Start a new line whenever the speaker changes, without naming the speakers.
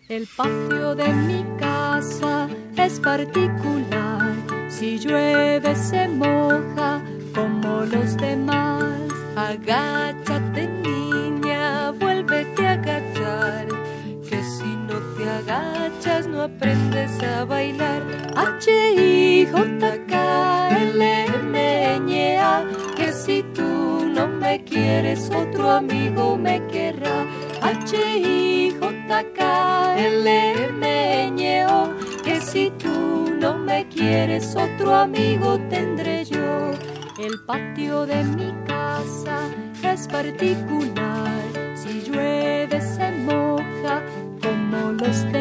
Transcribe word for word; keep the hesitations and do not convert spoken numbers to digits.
El patio de mi casa es particular. Si llueve se moja como los demás. Agáchate, niña, vuélvete a agachar, que si no te agachas no aprendes a bailar. H I J K L M N A, que si tú no me quieres otro amigo me querrá. H I J K L M N O, que si tú no me quieres otro amigo tendré yo. El patio de mi casa es particular. Si llueve se moja como los demás.